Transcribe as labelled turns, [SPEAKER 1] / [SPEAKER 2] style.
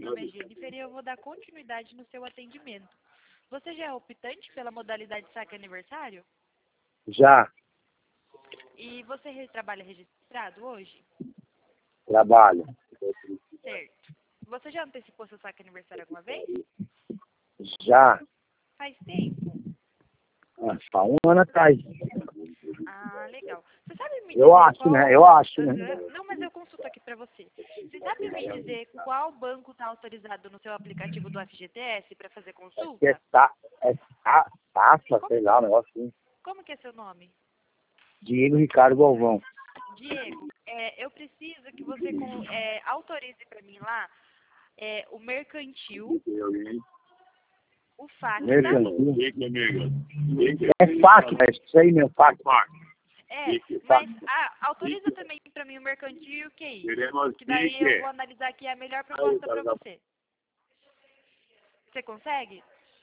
[SPEAKER 1] nome é Jennifer e eu vou dar continuidade no seu atendimento. Você já é optante pela modalidade saque aniversário?
[SPEAKER 2] Já.
[SPEAKER 1] E você trabalha registrado hoje?
[SPEAKER 2] Trabalho.
[SPEAKER 1] Certo. Você já antecipou seu saque aniversário alguma vez?
[SPEAKER 2] Já.
[SPEAKER 1] Faz tempo?
[SPEAKER 2] Há um ano atrás.
[SPEAKER 1] Ah, legal. Você sabe me dizer
[SPEAKER 2] Eu acho,
[SPEAKER 1] qual...
[SPEAKER 2] né? Eu acho, né?
[SPEAKER 1] Não, mas eu consulto aqui para você. Você sabe me dizer qual banco está autorizado no seu aplicativo do FGTS para fazer consulta?
[SPEAKER 2] Taça, sei lá, um negócio assim.
[SPEAKER 1] Como que é seu nome?
[SPEAKER 2] Diego Ricardo Galvão.
[SPEAKER 1] Diego, eu preciso que você autorize para mim lá o mercantil, o FAC,
[SPEAKER 2] Mercantil. É FAC, é isso aí, meu FAC.
[SPEAKER 1] mas autoriza também para mim o mercantil e o QI, que daí eu vou analisar aqui a melhor proposta para você. Você consegue?